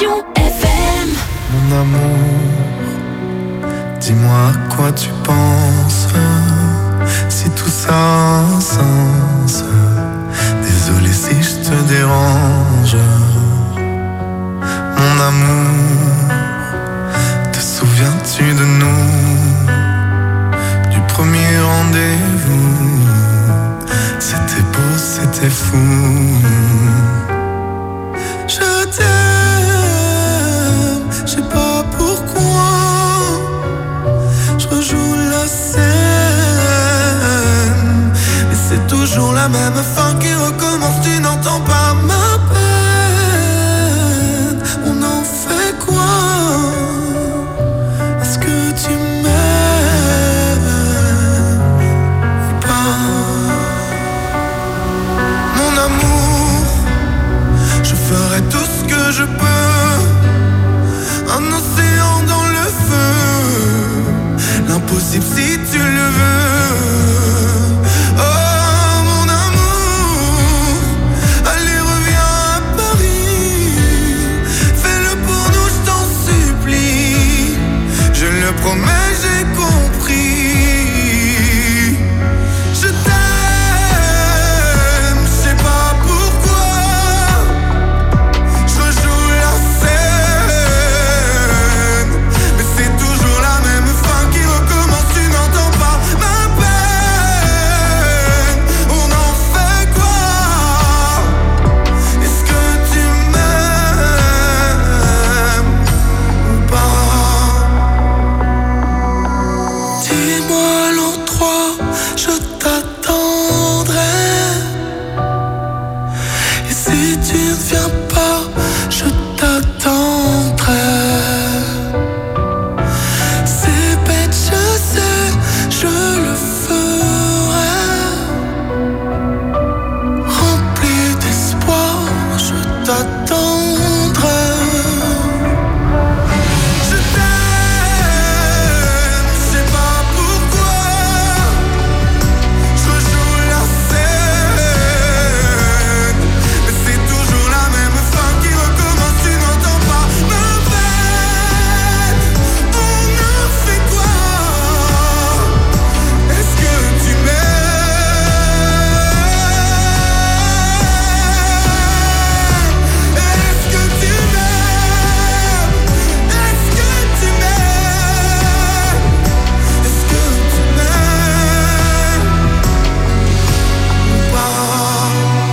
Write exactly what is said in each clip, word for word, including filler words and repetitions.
Fusion F M. Mon amour, dis-moi à quoi tu penses, si tout ça a un sens. Désolé si je te dérange. Mon amour, te souviens-tu de nous, du premier rendez-vous? C'était beau, c'était fou. Je t'aime, je sais pas pourquoi. Je rejoue la scène, mais c'est toujours la même fin qui recommence. Tu n'entends pas ma peine. On en fait quoi? Est-ce que tu m'aimes ou pas? Mon amour, je ferai tout ce que je peux. Un océan dans le feu, l'impossible si tu le veux. Oh mon amour, allez reviens à Paris. Fais-le pour nous, je t'en supplie. Je le promets, j'ai compris. Je t'aime, je sais pas pourquoi. Je rejoue la scène, mais c'est toujours la même fin qui recommence. Tu n'entends pas ma peine. On en fait quoi? Est-ce que tu m'aimes ou pas? Dis-moi l'endroit, je t'attendrai. Et si tu ne viens pas, je t'attendrai. C'est bête, je sais, je le ferai. Rempli d'espoir, je t'attendrai. Je t'aime, je sais pas pourquoi. Je rejoue la scène, mais c'est toujours la même fin qui recommence. Tu n'entends pas ma peine. On en fait quoi? Est-ce que tu m'aimes? Est-ce que tu m'aimes? Est-ce que tu m'aimes? Est-ce que tu m'aimes ou pas?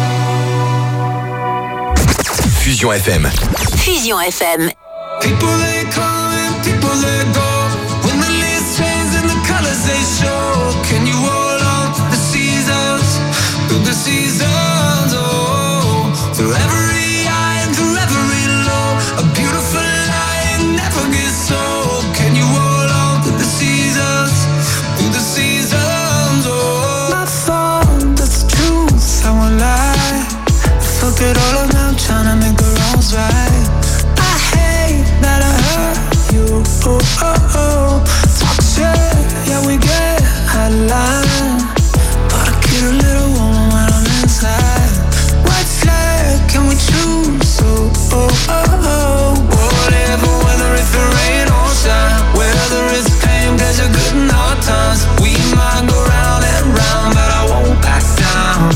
Fusion F M. Fusion F M. People they come and people they go. When the leaves change and the colors they show. Can you hold on to the seasons? Through the seasons, oh. Through every high and through every low. A beautiful light never gets old. Can you hold on to the seasons? Through the seasons, oh. My fault, that's the truth, I won't lie. I fucked it all up now, trying to make the wrongs right. I hate that I hurt you, oh, oh, oh. Talk shit, yeah, we get out of line. But I get a little warm when I'm inside. White flag, can we choose, oh, oh, oh, oh. Whatever, whether it's the rain or shine. Whether it's pain, pleasure, good and hard times. We might go round and round, but I won't back down.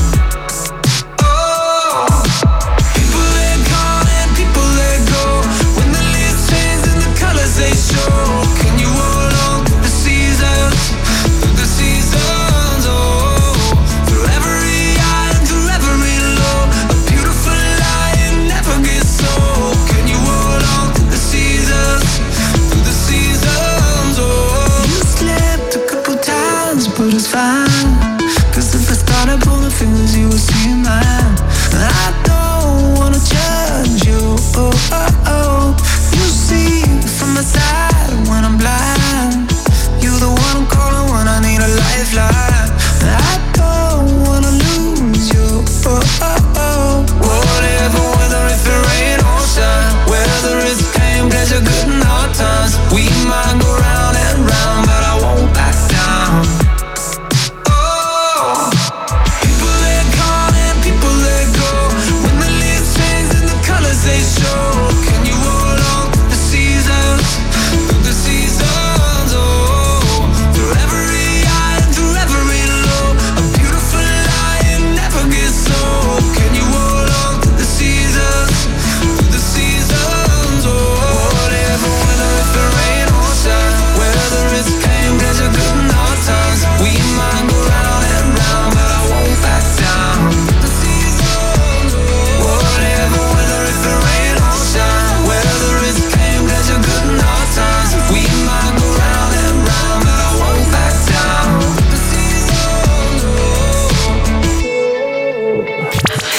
Oh, people they come and people they go. When the leaves change and the colors they show. Can you hold on to the seasons? Through the seasons, oh. Through every high and through every low. A beautiful light never gets old. Can you hold on to the seasons? Through the seasons, oh. You slipped a couple times, but it's fine. Cause if I started pulling fingers, you would see mine. And I don't wanna judge you, oh, oh, oh. You see from my side when I'm blind. You the one I'm calling when I need a lifeline. And I don't wanna lose you, oh, oh, oh. Whatever, whether it's the rain or shine. Whether it's pain, pleasure, good and hard times. We might go round and round, but I won't back down. Oh, people they come and people they go. When the leaves change and the colors they show.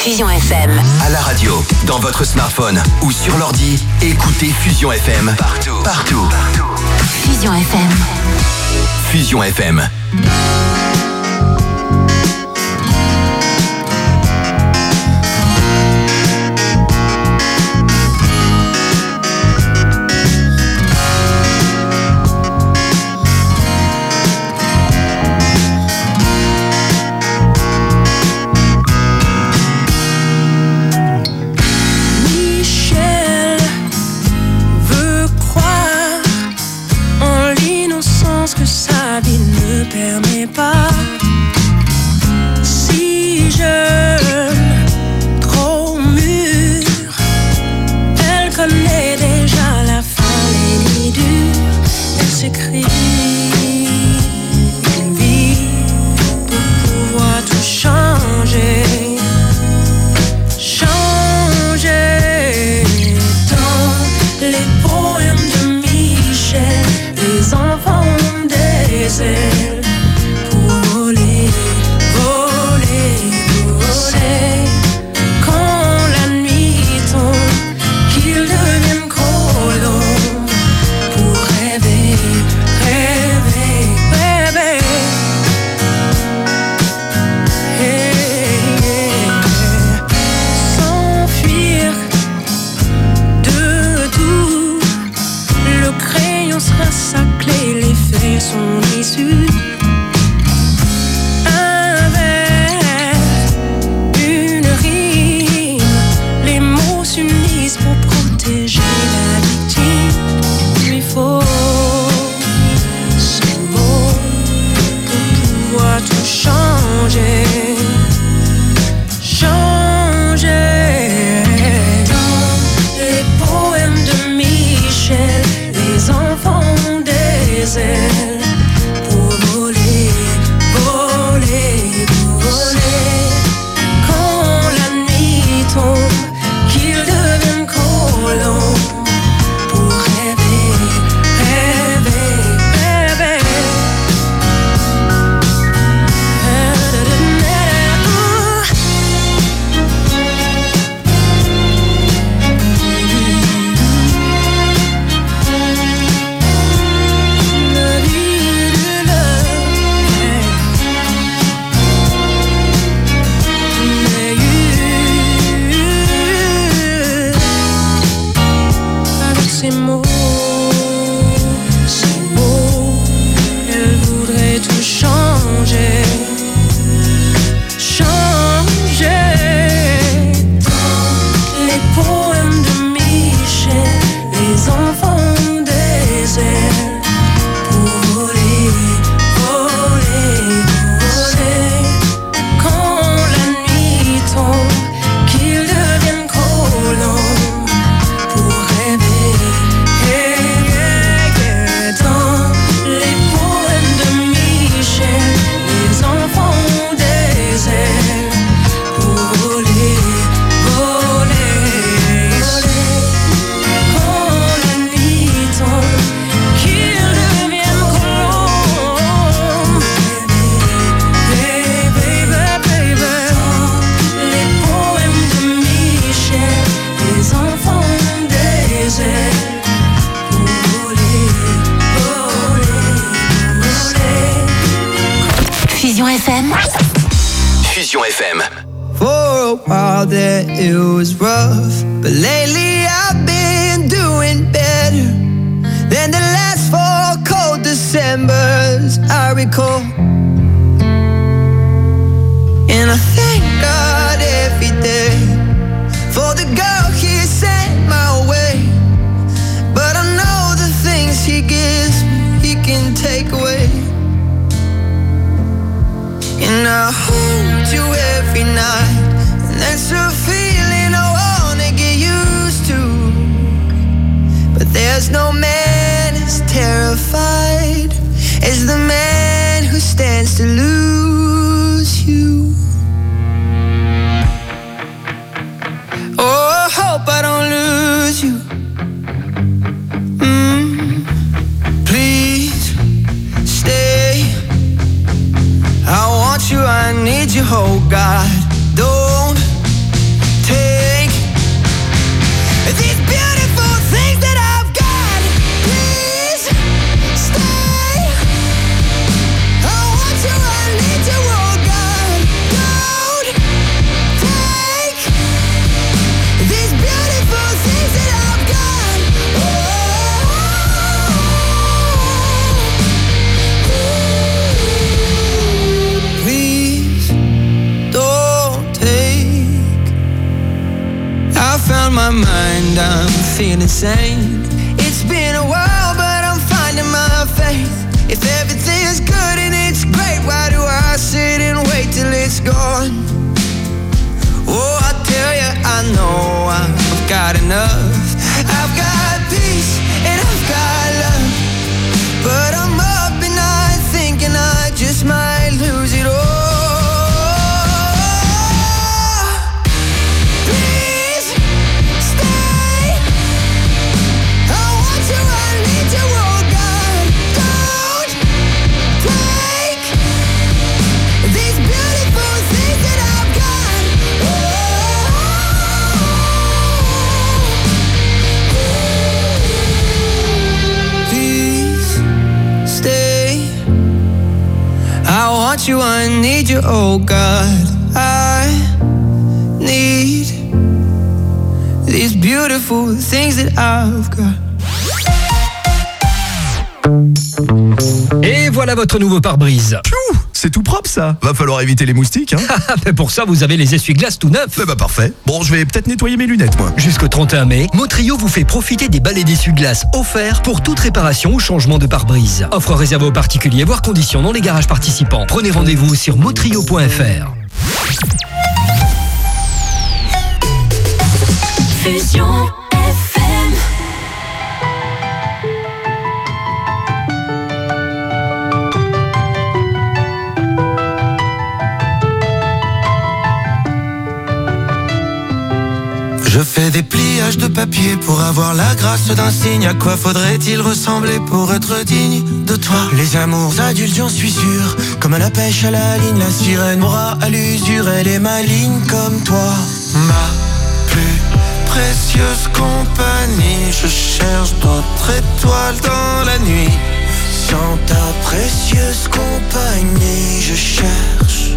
Fusion F M. À la radio, dans votre smartphone ou sur l'ordi, écoutez Fusion F M. Partout. Partout. Fusion F M. Fusion F M. Permet pas. Si jeune, trop mûre, elle connaît déjà la fin, les nuits dures. Elle s'écrit une vie pour pouvoir tout changer. Changer dans les poèmes de Michel, les enfants des ailes. Sont issus avec une rime. Les mots s'unissent pour protéger la victime. Il faut ce mot pour pouvoir tout changer. Changer dans les poèmes de Michel, les enfants des airs. F M. Fusion F M. For a while there it was rough, but lately I've been doing better than the last four cold Decembers I recall. And I thank God every day for the girl He sent my way. But I know the things He gives me, He can take away. And I hold you every night, and that's a feeling I wanna get used to. But there's no man as terrified as the man who stands to lose you. Oh, I hope I don't lose you. Mm, please stay. I want you, I need you, oh God. Don't my mind, I'm feeling sane. It's been a while, but I'm finding my faith. If everything's good and it's great, why do I sit and wait till it's gone? Oh, I tell you, I know I've got enough. I've got peace and I've got love, but I'm up at night thinking I just might lose it all. I want you, I need you, oh God. I need these beautiful things that I've got. Et voilà votre nouveau pare-brise. Piou, c'est tout propre ça. Va falloir éviter les moustiques, hein. Mais pour ça, vous avez les essuie-glaces tout neufs. Eh bah parfait. Bon, je vais peut-être nettoyer mes lunettes, moi. Jusqu'au trente et un mai, Motrio vous fait profiter des balais d'essuie-glaces offerts pour toute réparation ou changement de pare-brise. Offre réservée aux particuliers, voire conditions dans les garages participants. Prenez rendez-vous sur motrio point f r. Fusion F M. Je fais des pliages de papier pour avoir la grâce d'un signe. À quoi faudrait-il ressembler pour être digne de toi? Les amours adultes, j'en suis sûr, comme à la pêche à la ligne. La sirène m'aura à l'usure, elle est maligne comme toi. Ma plus précieuse compagnie, je cherche d'autres étoiles dans la nuit. Sans ta précieuse compagnie, je cherche.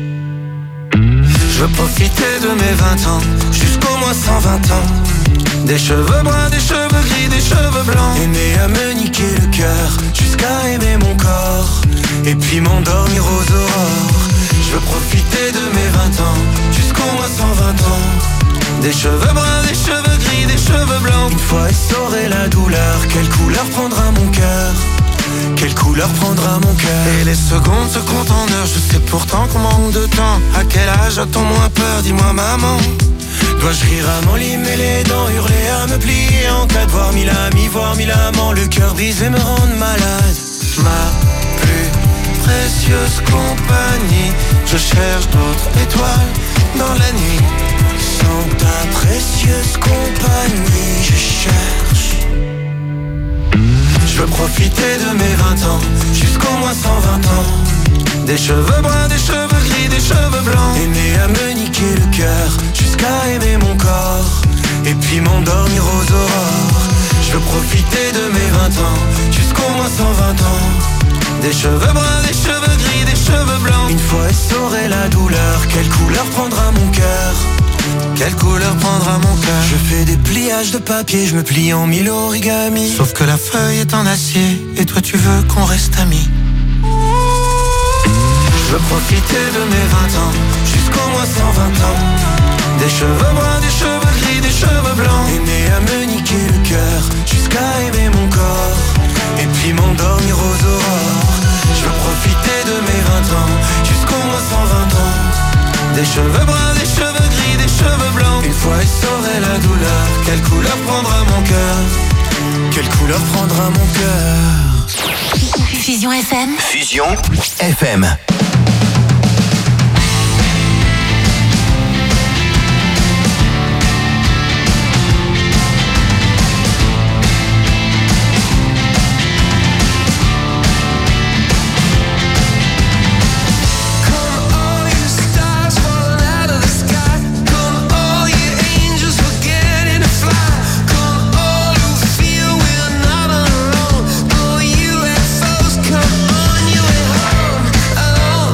Je veux profiter de mes vingt ans, jusqu'au moins cent vingt ans. Des cheveux bruns, des cheveux gris, des cheveux blancs. Aimer à me niquer le cœur, jusqu'à aimer mon corps. Et puis m'endormir aux aurores. Je veux profiter de mes vingt ans, jusqu'au moins cent vingt ans. Des cheveux bruns, des cheveux gris, des cheveux blancs. Une fois essoré la douleur, quelle couleur prendra mon cœur? Quelle couleur prendra mon cœur? Et les secondes se comptent en heures. Je sais pourtant qu'on manque de temps. À quel âge a-t-on moins peur? Dis-moi maman. Dois-je rire à mon lit, mais les dents, hurler à me plier en cas de voir mille amis, voir mille amants, le cœur brisé me rendre malade. Ma plus précieuse compagnie, je cherche d'autres étoiles dans la nuit. Sans ta précieuse compagnie, je cherche. Je veux profiter de mes vingt ans, jusqu'au moins cent vingt ans. Des cheveux bruns, des cheveux gris, des cheveux blancs. Aimer à me niquer le cœur, jusqu'à aimer mon corps. Et puis m'endormir aux aurores. Je veux profiter de mes vingt ans, jusqu'au moins cent vingt ans. Des cheveux bruns, des cheveux gris, des cheveux blancs. Une fois essoré la douleur, quelle couleur prendra mon cœur? Quelle couleur prendra mon cœur? Je fais des pliages de papier, je me plie en mille origami. Sauf que la feuille est en acier, et toi tu veux qu'on reste amis. Je veux profiter de mes vingt ans, jusqu'au moins cent vingt ans. Des cheveux bruns, des cheveux gris, des cheveux blancs. Aimer à me niquer le cœur, jusqu'à aimer mon corps. Et puis m'endormir aux aurores. Je veux profiter de mes vingt ans, jusqu'au moins cent vingt ans. Des cheveux bruns, des cheveux gris, des cheveux blancs. Une fois essoré la douleur, quelle couleur prendra mon cœur? Quelle couleur prendra mon cœur? Fusion F M. Fusion F M. Come on, you went home alone.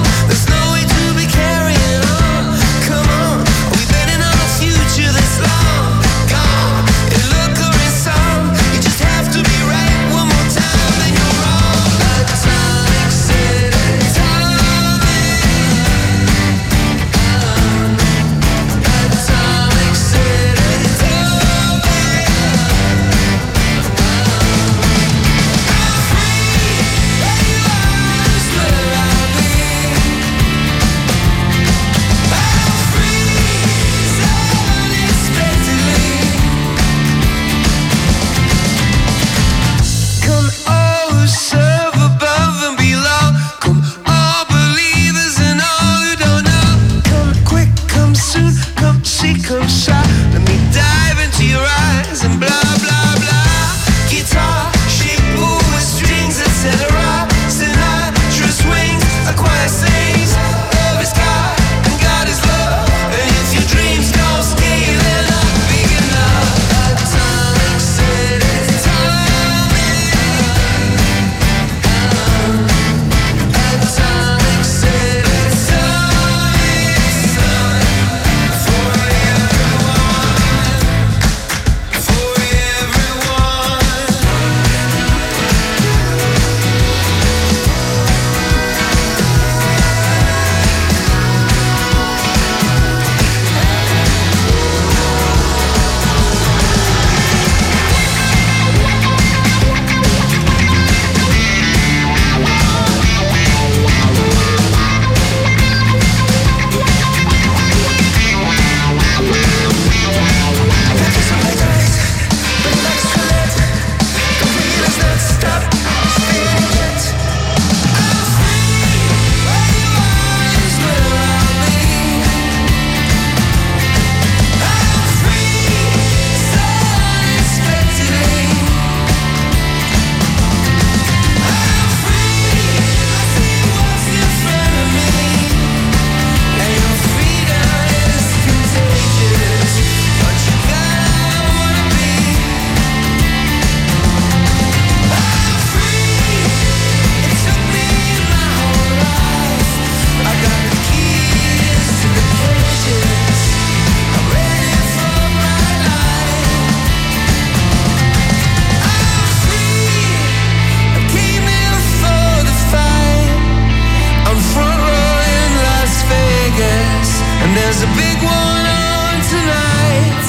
big one on tonight.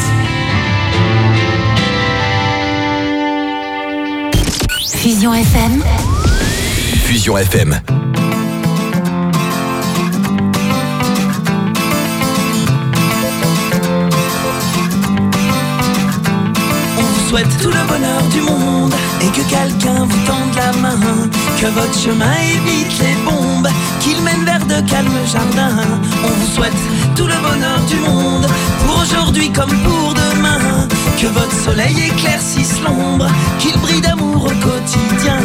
Fusion F M. Fusion F M. Souhaite tout le bonheur du monde et que quelqu'un vous tende la main, que votre chemin évite les bombes, qu'il mène vers de calmes jardins. On vous souhaite tout le bonheur du monde, pour aujourd'hui comme pour demain, que votre soleil éclaircisse l'ombre, qu'il brille d'amour au quotidien.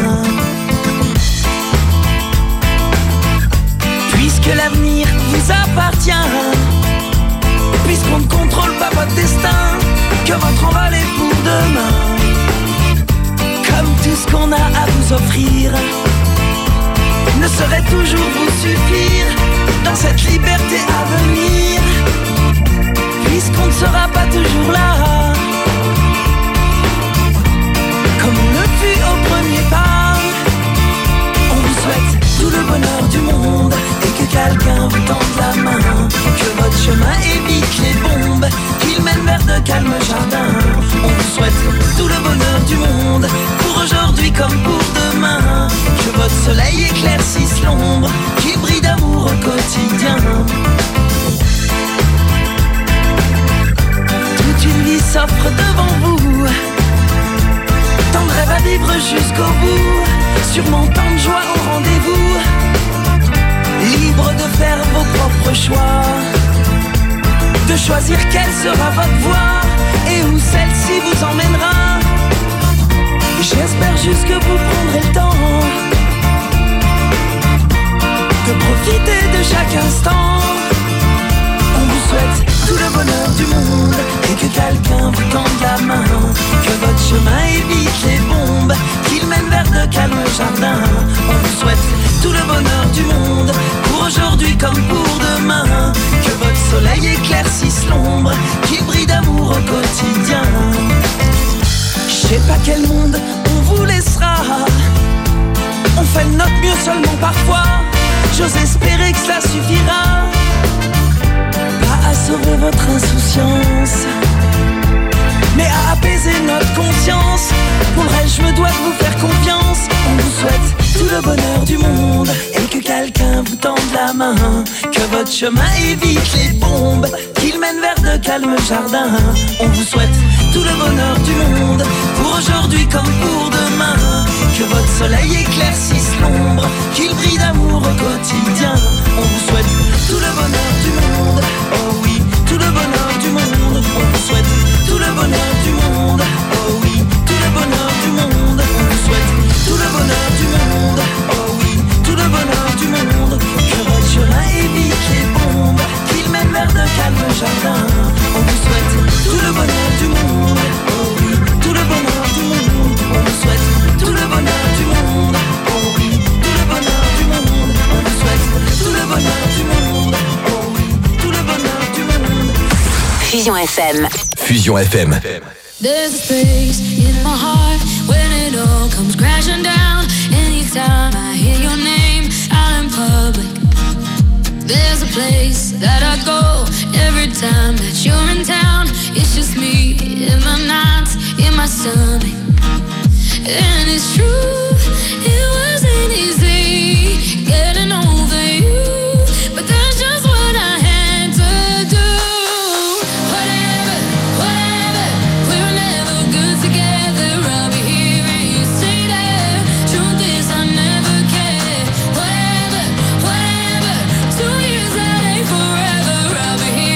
Puisque l'avenir vous appartient, puisqu'on ne contrôle pas votre destin, que votre envol est pour demain. Comme tout ce qu'on a à vous offrir ne saurait toujours vous suffire dans cette liberté à venir, puisqu'on ne sera pas toujours là, comme on le fut au premier pas. On vous souhaite tout le bonheur du monde et que quelqu'un vous tende la main, que votre chemin évite les bombes, qu'il mène vers de calmes jardins. On vous souhaite tout le bonheur du monde, pour aujourd'hui comme pour demain, que votre soleil éclaircisse l'ombre, qu'il brille d'amour au quotidien. Toute une vie s'offre devant vous, tant de rêves à vivre jusqu'au bout, sûrement tant de joie au rendez-vous, libre de faire vos propres choix, de choisir quelle sera votre voie et où celle-ci vous emmènera. J'espère juste que vous prendrez le temps de profiter de chaque instant. On vous souhaite tout le bonheur du monde et que quelqu'un vous tende la main, que votre chemin évite les bombes, qu'il mène vers de calmes jardins. On vous souhaite tout le bonheur du monde, pour aujourd'hui comme pour demain, que votre soleil éclaircisse l'ombre, qu'il brille d'amour au quotidien. Je sais pas quel monde on vous laissera, on fait de notre mieux seulement parfois, j'ose espérer que cela suffira, pas à sauver votre insouciance, mais à apaiser notre conscience. Pour le reste, je me dois de vous faire confiance. On vous souhaite tout le bonheur du monde et que quelqu'un vous tende la main, que votre chemin évite les bombes, qu'il mène vers de calmes jardins. On vous souhaite tout le bonheur du monde, pour aujourd'hui comme pour demain, que votre soleil éclaircisse l'ombre, qu'il brille d'amour au quotidien. On vous souhaite tout le bonheur du monde, oh oui, tout le bonheur du monde. On vous souhaite tout le bonheur du monde, oh oui, tout le bonheur du monde. On vous souhaite tout le bonheur du monde, oh oui, tout le bonheur du monde. Que votre chemin évite les bombes, qu'il mène vers de calmes jardins. On vous souhaite tout le bonheur du monde, oh oui, tout le bonheur du monde. On vous souhaite tout le bonheur du monde, oh oui, tout le bonheur du monde. On vous souhaite tout le bonheur du monde, oh oui, tout le bonheur du monde. Fusion F M. Fusion F M. There's a space in my heart when it all comes crashing down. Anytime I hear your name out in public, there's a place that I go every time that you're in town. It's just me in my nights, in my stomach. And it's true, it wasn't easy getting over you, but that's just what I had to do. Whatever, whatever, we were never good together. I'll be here and you stay there. Truth is I never cared. Whatever, whatever, two years that ain't forever. I'll be here.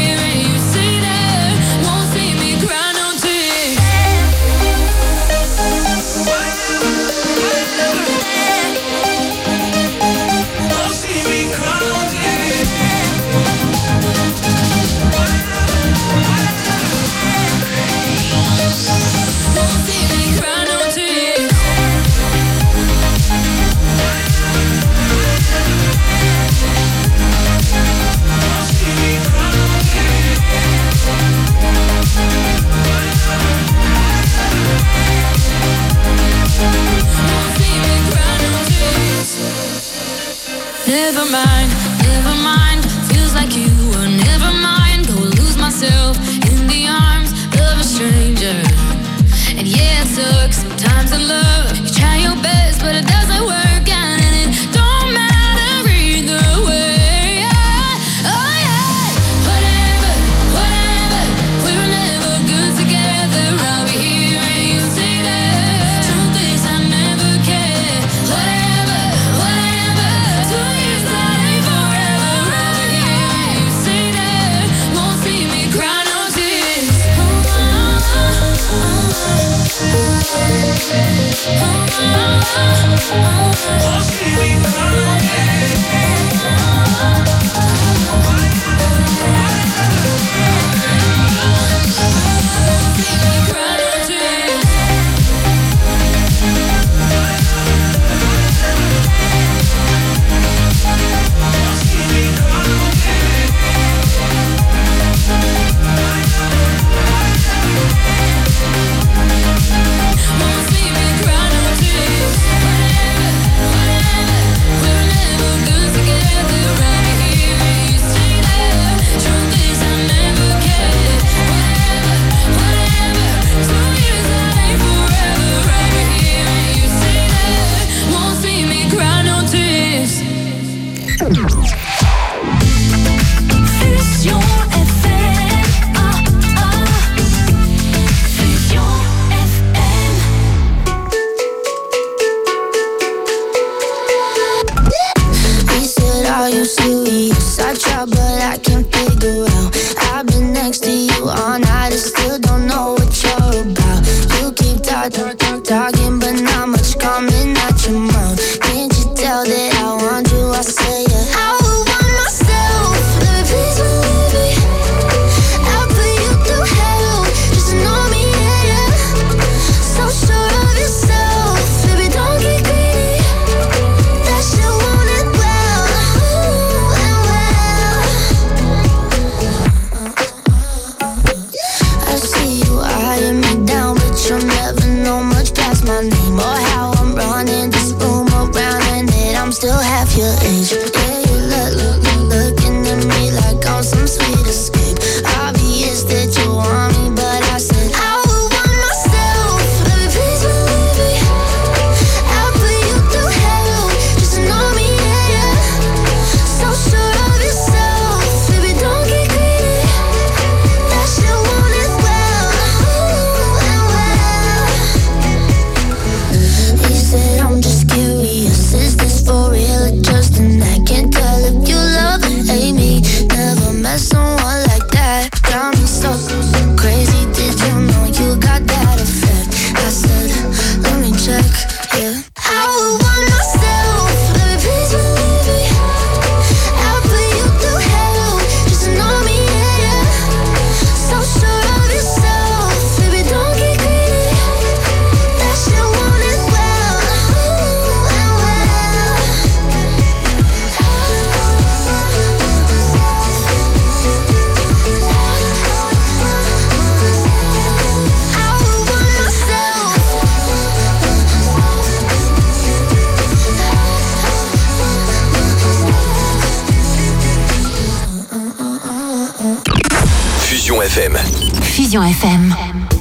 Fusion F M.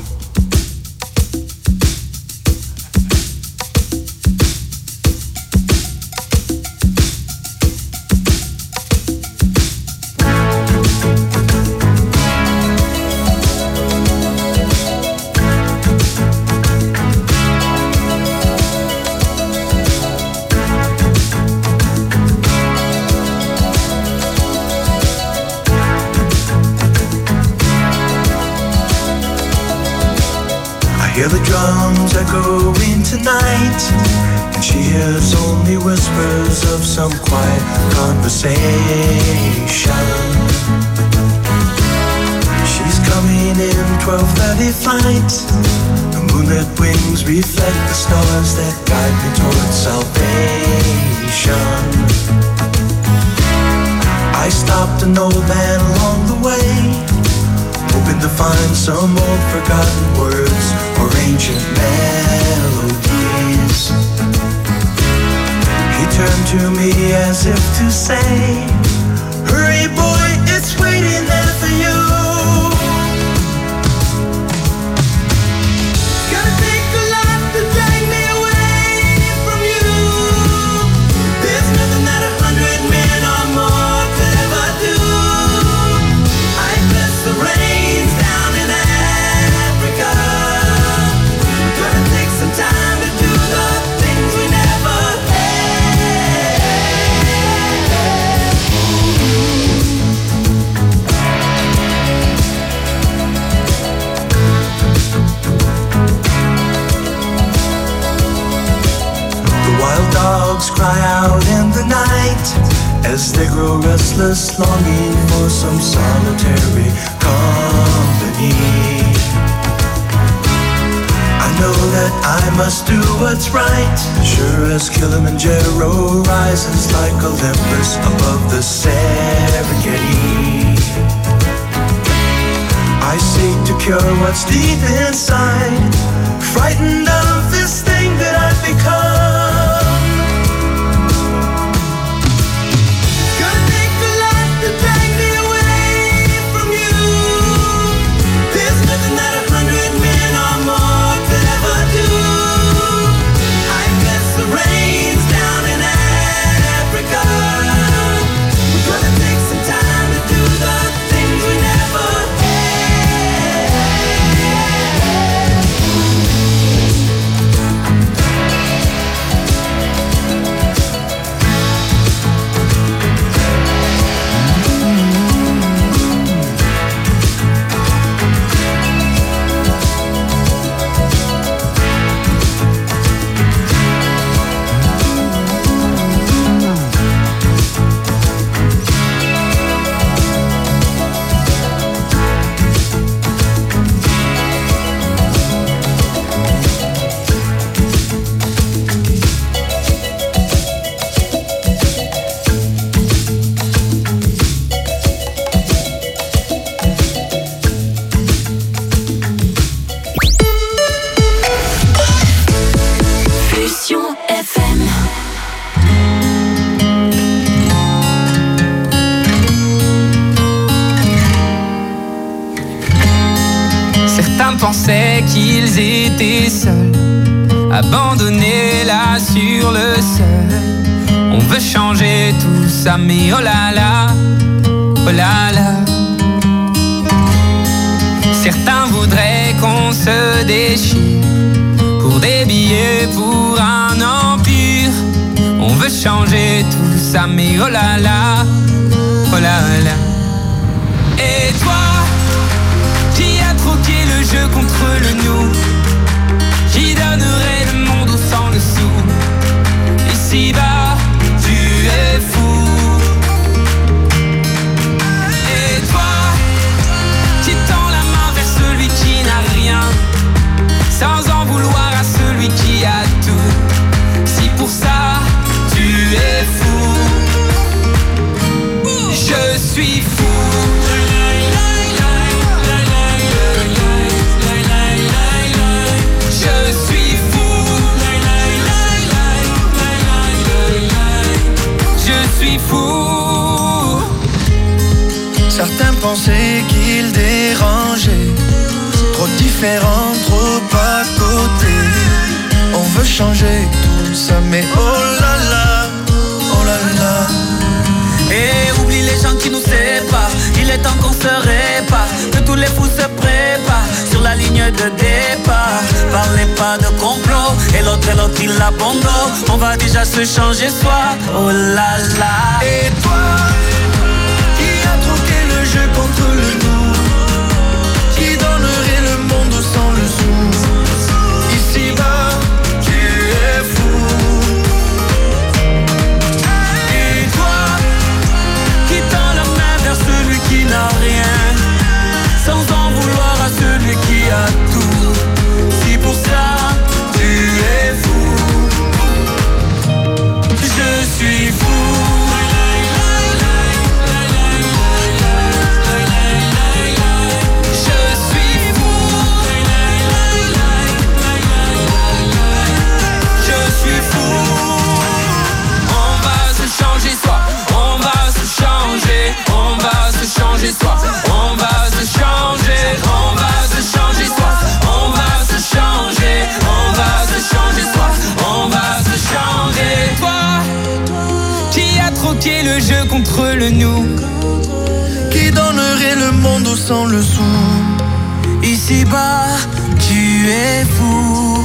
Hear the drums echoing tonight, and she hears only whispers of some quiet conversation. She's coming in twelve thirty flight. The moonlit wings reflect the stars that guide me towards salvation. I stopped an old man along the way, hoping to find some old forgotten words or ancient melodies. He turned to me as if to say, hurry boy, it's waiting there for you. Gotta take a lot to drag me away from you. There's nothing that a hundred men or more could ever do. I bless the rains down in Africa. Gonna take some time to do the things we never had. dogs cry out in the night as they grow restless, longing for some solitary company. I know that I must do what's right, sure as Kilimanjaro rises like Olympus above the Serengeti. I seek to cure what's deep inside, frightened of this thing that I've become. Gonna take the light that drag me away from you. There's nothing that a hundred men or more could ever do. I guess the rain's down in Africa. We're gonna take some time to do the things we never pensaient qu'ils étaient seuls, abandonnés là sur le seuil. On veut changer tout ça, mais oh là là, oh là là. Certains voudraient qu'on se déchire pour des billets, pour un empire. On veut changer tout ça, mais oh là là, oh là là. Et toi, qui a troqué le jeu contre le nous, qui donnerait le monde au sang le sou. Ici-bas, tu es fou. Et toi, qui tend la main vers celui qui n'a rien, sans en vouloir à celui qui a tout. Si pour ça, tu es fou, je suis fou. Fou. Certains pensaient qu'ils dérangeaient, trop différents, trop à côté. On veut changer tout ça, mais oh là là, oh là là. Et oublie les gens qui nous séparent, il est temps qu'on se répare, que tous les fous se préparent sur la ligne de départ. Parlez pas de complot, et l'autre et l'autre il abandonne. On va déjà se changer soi, oh là là. Et toi, qui a troqué le jeu contre le nous, qui donnerait le monde sans le sou. Ici-bas, tu es fou. Et toi, qui tend la main vers celui qui n'a rien, sans en vouloir à celui qui a tout. Si pour ça, tu es fou, je suis fou. Changer soi, on va se changer, on va se changer soi, on va se changer, on va se changer soi, on va se changer. Toi, qui a troqué le jeu contre le nous, qui donnerait le monde au sang le sou. Ici-bas, tu es fou.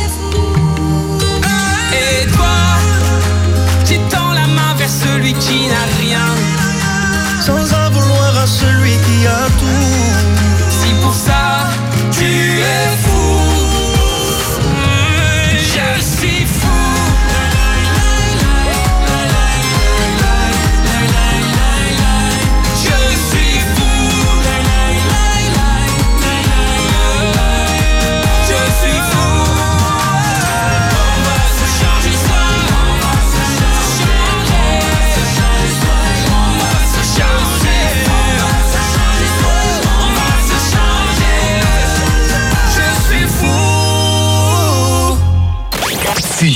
Et toi, qui tend la main vers celui qui n'a rien, sans en vouloir à celui qui a tout. Si pour ça, tu es fou, je suis fou.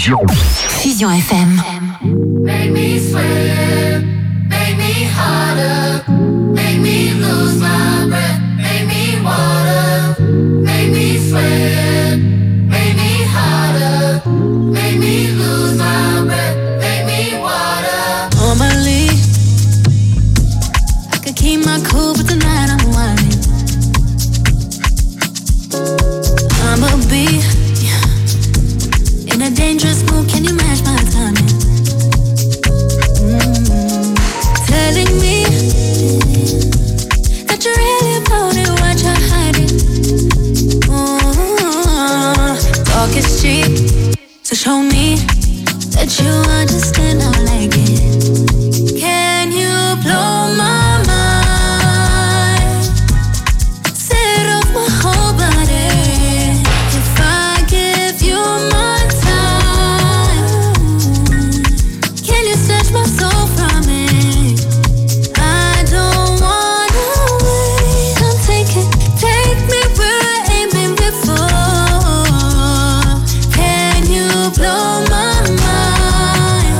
Fusion. Fusion F M. Make me sweat, make me harder, make me lose my breath, make me water, make me sweat, make me harder, make me lose my breath, make me water. Normally, I could keep my cool, but tonight I'm whining. I'ma be in a dangerous mood, can you match my timing? Mm-hmm. Telling me that you're really about it, what you're hiding. Mm-hmm. Talk is cheap, so show me that you understand, I like it. Can you blow my mind? Set off my whole body. If I give you my time, can you snatch my soul from it? I don't wanna wait. Come take it, take me where I ain't been before. Can you blow my mind?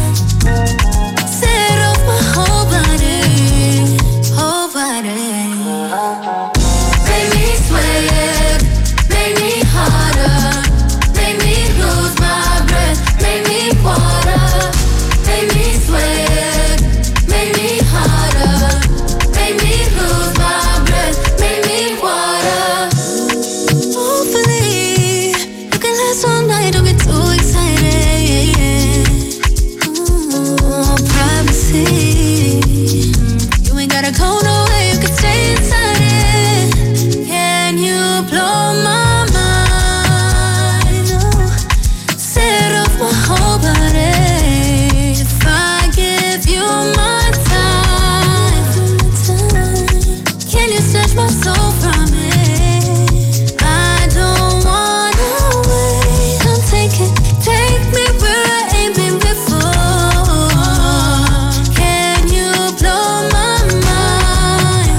Set off my whole body, whole body. Make me sweat, make me harder, make me lose my breath, make me water, make me sweat, make me harder, make me lose my breath, make me water. Hopefully, you can last all night, don't get too excited. Ooh, privacy. You ain't gotta go nowhere, you can stay inside it. Can you blow my mind? Oh, set off my whole body. If I give you my time, can you snatch my soul from it? I don't wanna wait. Come take it, take me where I ain't been before. Can you blow my mind?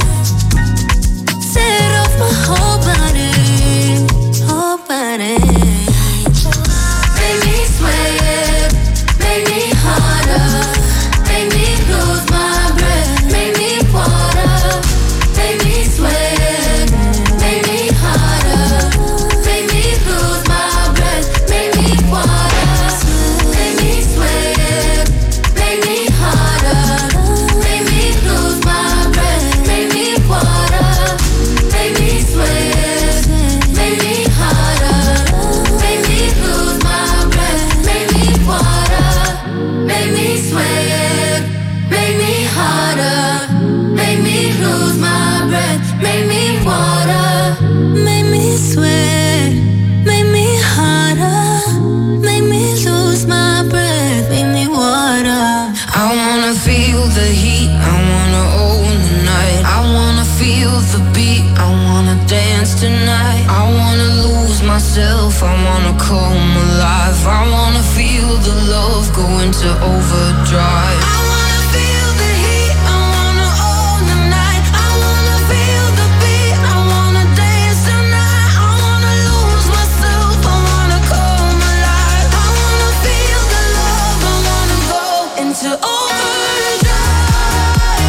Set off my whole body, whole body. Make me sweat, make me harder, make me lose my breath, make me water, make me sweat, make me harder, make me lose my breath, make me water, make me sweat, make me harder, make me lose my breath, make me water, make me sweat, make me harder, make me lose my breath, make me water, make me sweat, make me harder, make me lose my breath, make me water. Make me sweat, make me harder, make me lose my breath, make me water. I wanna feel the heat, I wanna own the night. I wanna feel the beat, I wanna dance tonight. I wanna lose myself, I wanna come alive. I wanna feel the love go into overdrive. I wanna feel the heat, I wanna own the night. I wanna feel the beat, I wanna dance tonight. I wanna lose myself, I wanna come alive. I wanna feel the love, I wanna go into overdrive.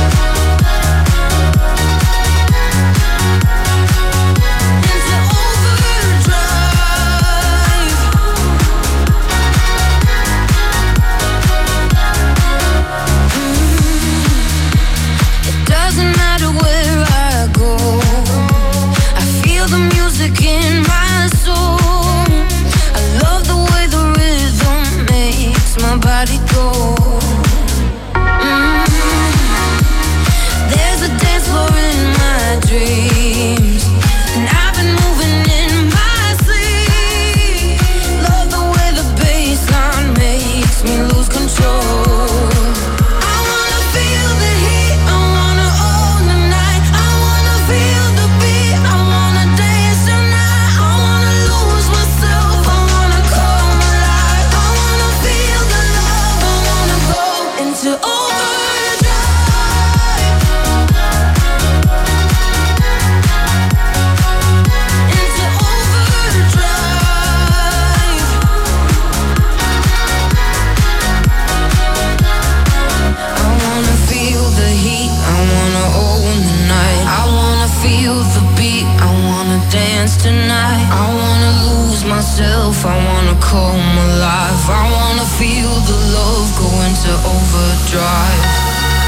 Into overdrive. feel the beat, I wanna dance tonight. I wanna lose myself, I wanna come alive. I wanna feel the love go into overdrive.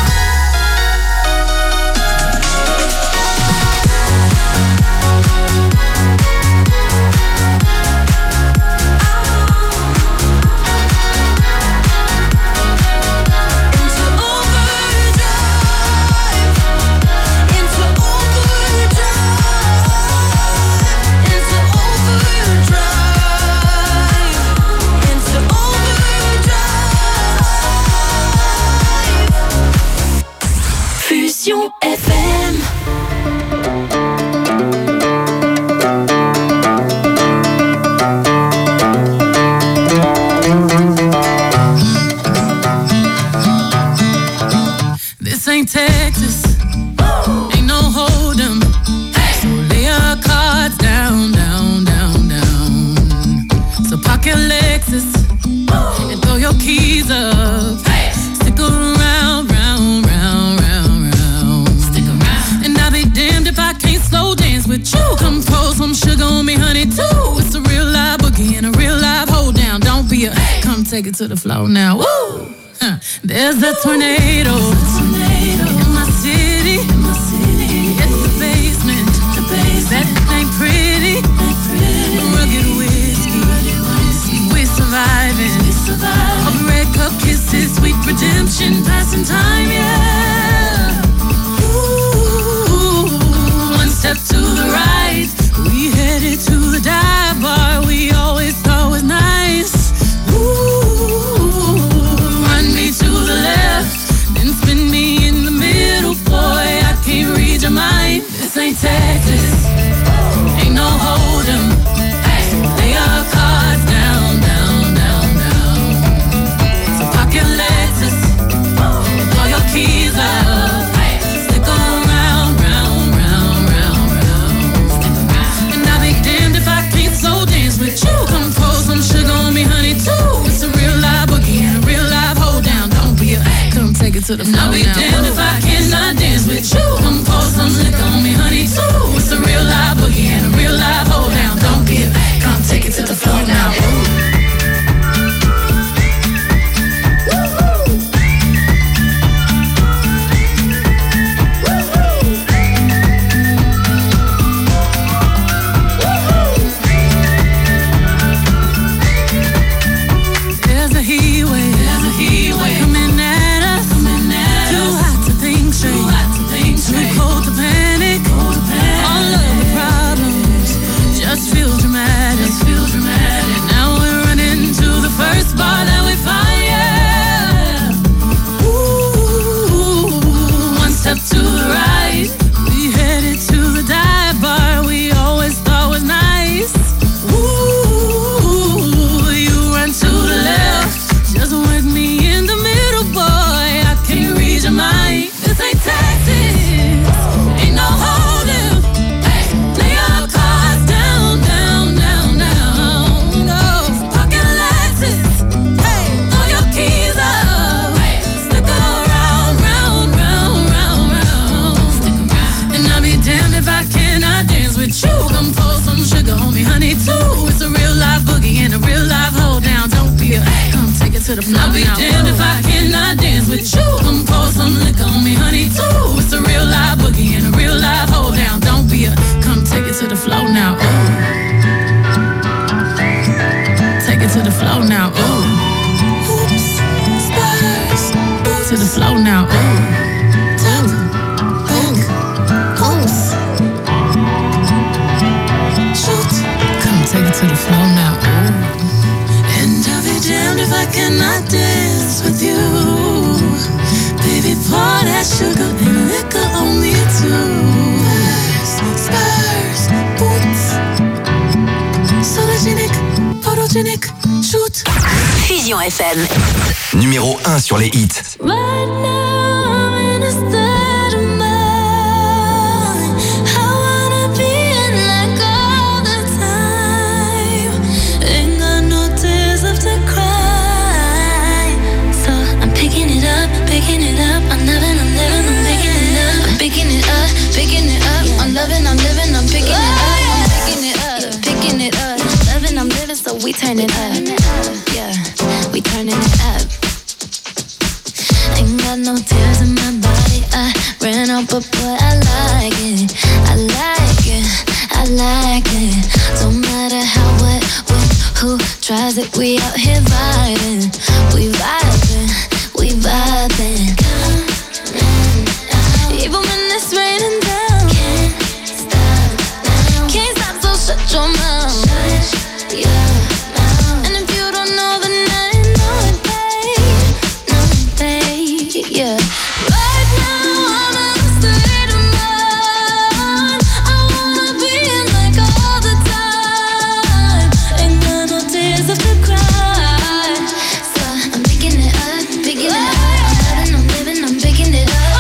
F M. This ain't Texas, ain't no hold 'em. So lay your cards down, down, down, down. So park your Lexus and throw your keys up. Stick around, round, round, round, round. Stick around. And I'll be damned if I can't slow dance with you. Come pour some sugar on me, honey, too. It's a real live boogie and a real live hold down. Don't be a, come take it to the floor now. Woo! Huh. There's a tornado. In my city, in my city, it's the basement. The basement. That ain't pretty. Ain't pretty. Rugged whiskey. whiskey. We're surviving. We surviving. All red cup kisses, sweet redemption, passing time, yeah. Ooh, one step to the right, we headed to the dive bar. We always thought was nice. Ooh, run me to the left, then spin me in the middle, boy, I can't read your mind. This ain't Texas, ain't no hold 'em. Lay your cards down, down, down, down. So park your Lexus, throw your keys up. Stick around, round, round, round, round. And I'll be damned if I can't slow dance with you. Come pour some sugar on me, honey, too. It's a real live boogie and a real live hold down. Don't be a, come take it to the floor. I'll be damned if I cannot dance with you. Come pour some liquor on me, honey, too. It's a real live boogie and a real live hold down. Don't be a, come take it to the floor now. There's a heat wave, there's a heat wave coming at us, coming at too us. Hot to think straight, too hot to think straight, too cold to panic, cold to panic. All of the problems just feel dramatic, just feel dramatic. Now we're running to the first bar that we find, yeah. Ooh, one step to the right, we headed to the dive bar we always thought was nice. Ooh, you run to the left, just with me in the middle, boy, I can't read your mind. This ain't Texas, ain't no holding. Lay your cards down, down, down, down. No, pocket Lexus, throw your keys up. Stick around, round, round, round, round. And I'll be damned if I cannot dance with you. Come pour some sugar on me, honey, too. It's a real live boogie and a real live hold down. Don't be a, come take it to the floor. I'll be damned if I cannot dance with you. Come pour some liquor on me, honey, too. It's a real live boogie and a real live hold down. Don't be a, come take it to the floor now. Ooh. Take it to the floor now. Ooh. Oops, spurs, to the floor now. Ooh. Tap, back, oops. Shoot, come take it to the floor now. Ooh. And I'll be damned if I cannot dance with you. Baby, pour that sugar and liquor on me too. Spurs, boots, sologenic, photogenic, shoot. Fusion F M. Numéro un sur les hits. Right now I'm in a state of mind. I wanna be in like all the time. Ain't got no tears left to cry. So I'm picking it up, picking it up. I'm loving, I'm living, I'm picking it up. I'm picking it up, picking it up. I'm loving, I'm turn it up. Yeah, we turning it up. Ain't got no tears in my body. I ran out, but boy, I like it. I like it. I like it. Don't matter how, what, when, who tries it. We out here vibing. We vibing. We vibing. Even when it's raining down, can't stop now. Can't stop, so shut your mouth. Shut your mouth. And if you don't know, then I know it, babe. Know it, babe. Yeah. Right now I'm in a state of mind. I wanna be in like all the time. Ain't got no tears left to cry. So I'm picking it up, picking it up. I'm loving, I'm living, I'm picking it up.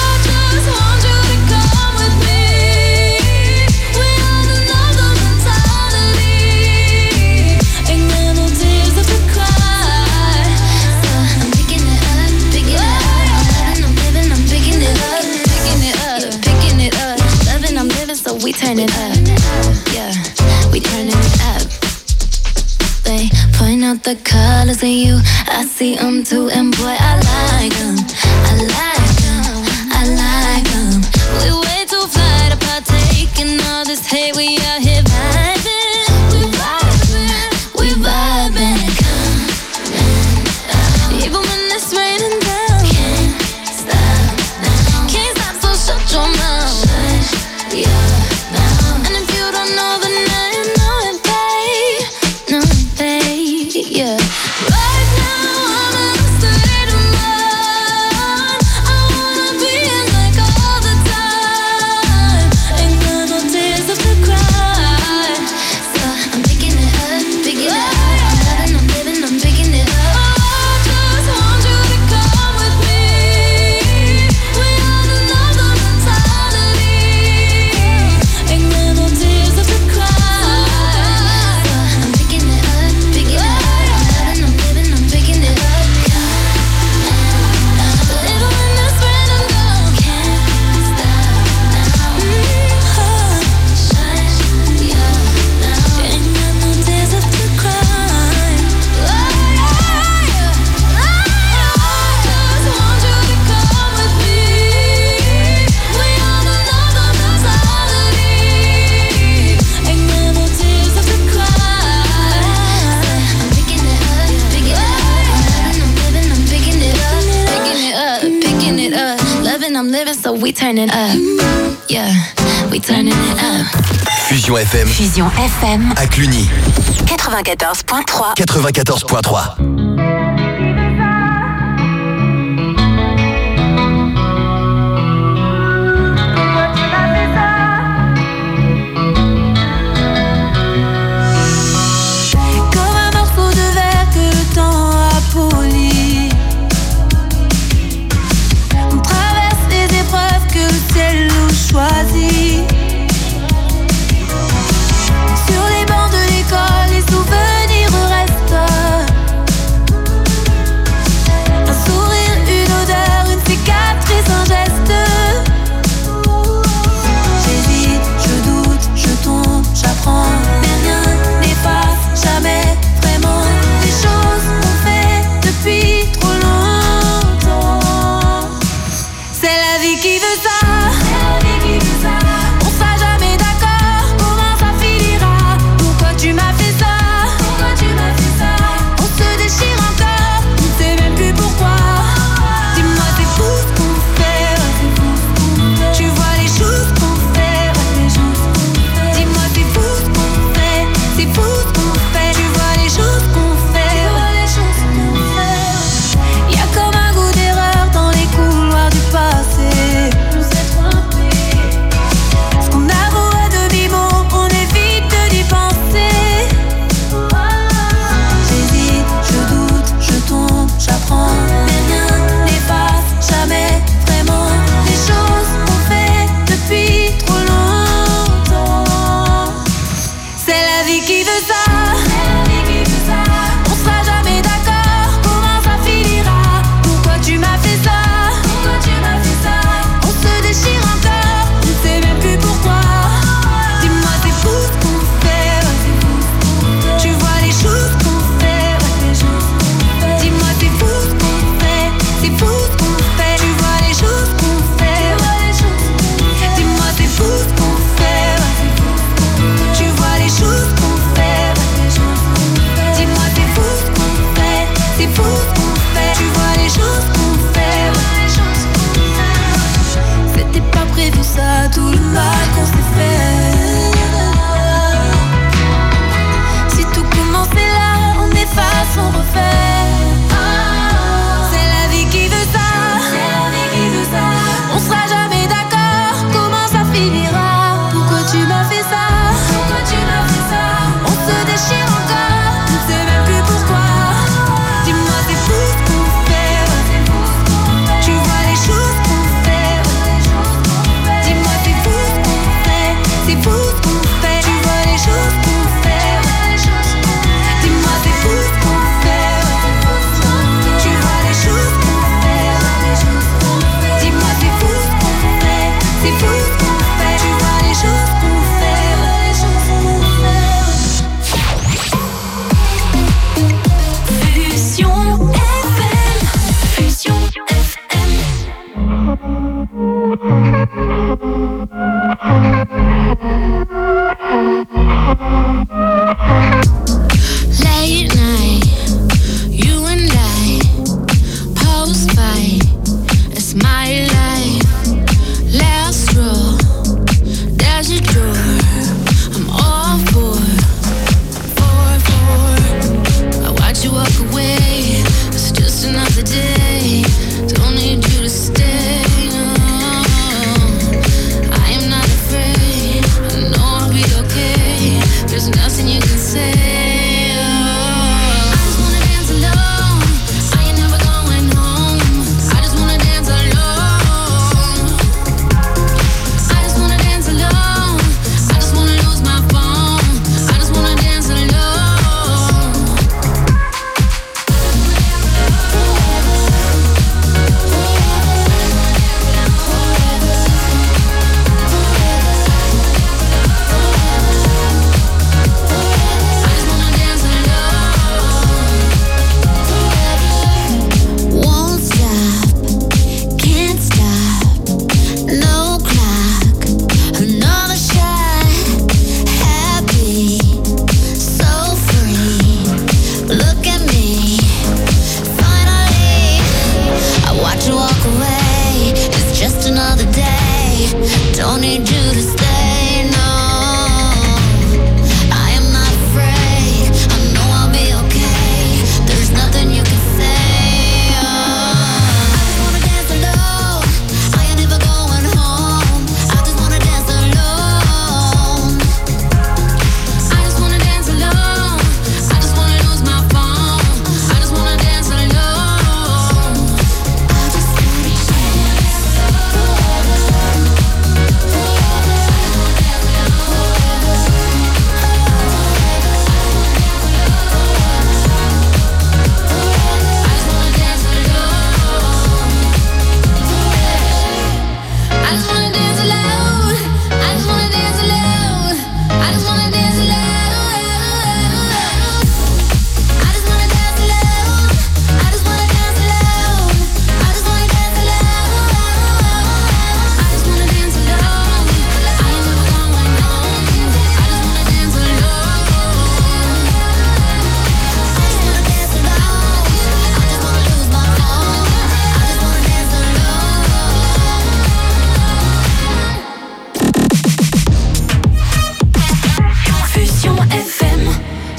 We turn it up, yeah, we turning it up. They point out the colors in you, I see them too, and boy, I like them, I like them, I like them. We way too fly to partake in all this hate, we out here vibing, we vibing, we vibing. Even when it's raining down, can't stop now, can't stop, so shut your mouth. Yeah. Yeah. Right now I'm in a state of mind. I wanna be in like all the time. Ain't got no tears left to cry. So I'm picking it up, picking it up. I'm loving, I'm living, I'm picking it up. I just want you to come with me. We on another mentality. Ain't got no tears left to cry. So I'm picking it up, picking it up. I'm living, so we turn it up. Yeah, we turning it up. Fusion F M. Fusion F M. À Cluny. quatre-vingt-quatorze point trois. quatre-vingt-quatorze point trois. Comme un morceau de verre que le temps a poli. On traverse les épreuves que le ciel nous choisit. Sur les bancs de l'école, les souvenirs restent.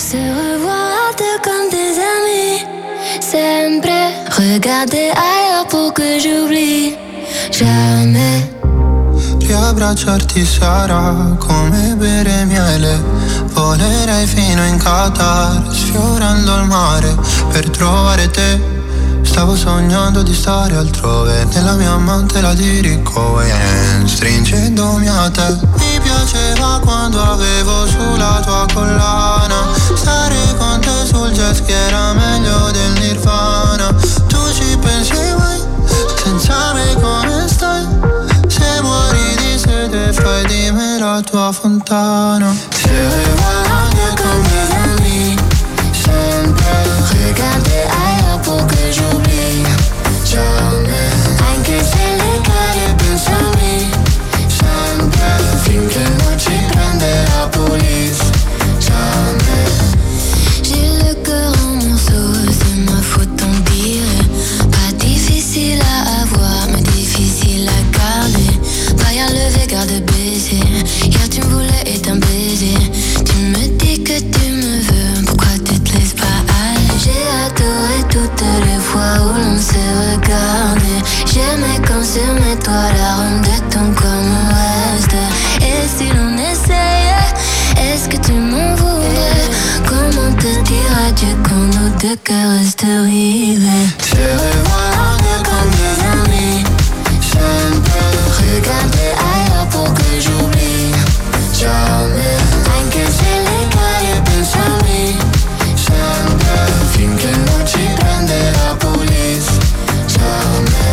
se revoir deux comme des amis. Sempre regarder ailleurs pour que j'oublie. Jamais. Riabbracciarti sarà come bere miele. Volerei fino in Qatar, sfiorando il mare per trovare te. Stavo sognando di stare altrove, nella mia mantela di Ricohen, stringendomi a te. Mi piaceva quando avevo sulla tua collana, stare con te sul jet ski era meglio del Nirvana. Tu ci pensi mai, senza me come stai? Se muori di sete fai di me la tua fontana. Se guardi con mes amis, sempre regarder ailleurs pour que j'oublie. Jamais, anche se le cade penso a me. Sempre, finché non ci prende la police. Jamais. J'ai le cœur en morceaux, c'est ma faute t'en dire. Pas difficile à avoir, mais difficile à garder. Pas y enlever, garde baiser. Hier tu me voulais et t'un baiser. Tu me dis que tu me veux, pourquoi tu te laisses pas aller? J'ai adoré toutes les fois où l'on s'est regardé. J'aimais quand sur mes toits l'arôme de ton corps me reste. Et si l'on essayait, est-ce que tu m'en voudrais? Comment te dire adieu quand nos deux cœurs restent rivés? Se regarder comme des amis, sempre regarder ailleurs pour que j'oublie. Jamais, anche se le cade penso a me. Sempre, finché non ci prende la police. Jamais,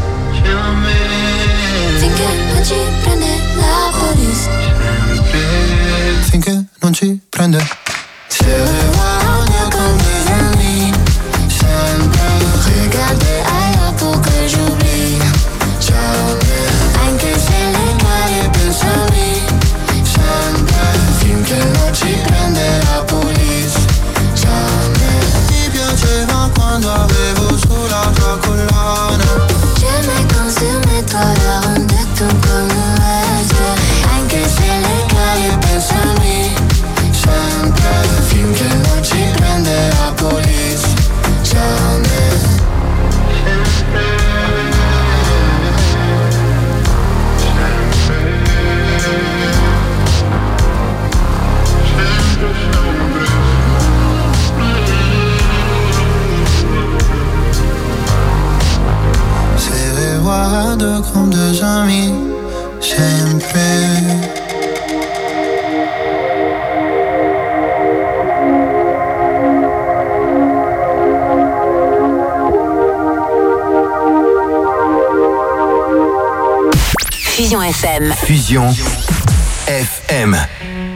jamais. Finché non ci prende la police. Finché non ci prende. Se regarder comme des amis, sempre regarder ailleurs pour que j'oublie. Jamais, anche se le cade penso a me. Sempre, finché non ci prende la police. Jamais. Mi piaceva quando avevo sulla tua collana. J'aimais quand sur mes toits l'arôme de ton corps me reste. Anche se le cade penso a me. Sempre, finché non ci prende la police. Jamais. Se regarde comme deux amis, sempre. Fusion F M. Fusion F M.